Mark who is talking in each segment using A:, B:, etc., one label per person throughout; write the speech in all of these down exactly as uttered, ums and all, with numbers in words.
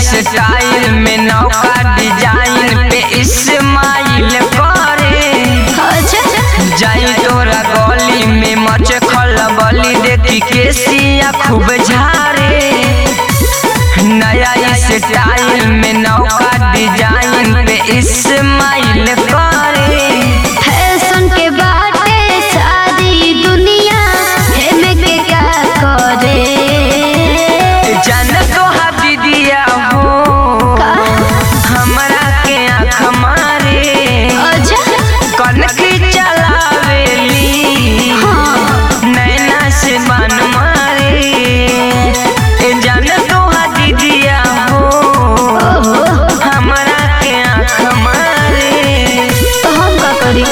A: Style में नौका design पे इस्माइल करे जाई तोरा गली में मचे खलबली देखी केसिया खूब झारे। नया स्टाइल में नौका डिजाइन पे इस्माइल करे।
B: फैशन के बाटे सारी दुनिया है में के क्या करे।
A: जान तो हाथी दिया हो हमरा के आँख मारे कनकी चलावेली नैना से बान मारे। जान तो हाथी दिया हो हमरा के आँख मारे।
B: तो हम का करी।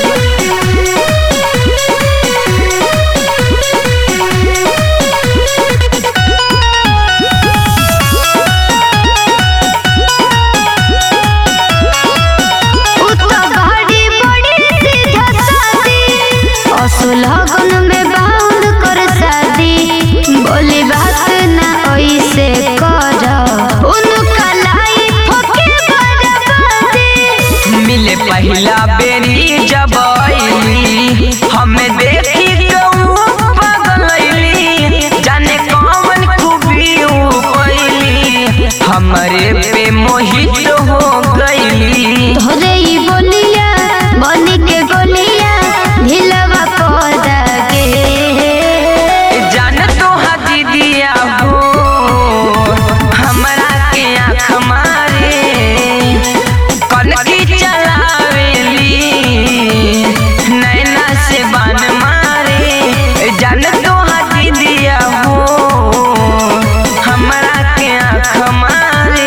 B: लगन में बाउंड कर शादी बोली बात ना ऐसे कर उनका लाइफ के बर्बादी।
A: मिले पहला बेरी जब आईली हमें देखी तो पगलैली जाने कौन खूबी पईली हमरे पे मोहित हो गईली।
B: तोरे ही बोलिया बनी के गोलिया ढिलवा पौधा के।
A: जान तो हाथी दिया हो हमरा के आँख मारे कनकी चलावेली नैना से बान मारे। जान तो हाथी दिया हो हमरा के आँख मारे।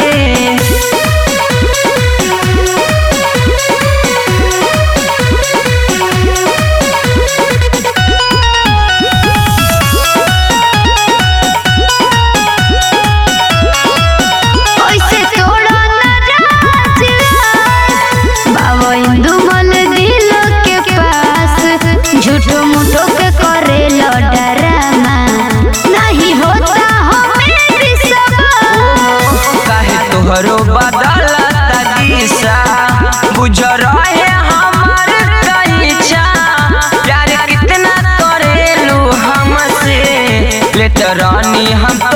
B: झूठो मूठो के करे लो डरामा नहीं होता हमें विश्वास।
A: काहे तोहरो बदलता दिशा बुझ रहे हमार कहिचा प्यार कितना करेलू हमसे लेत रानी हम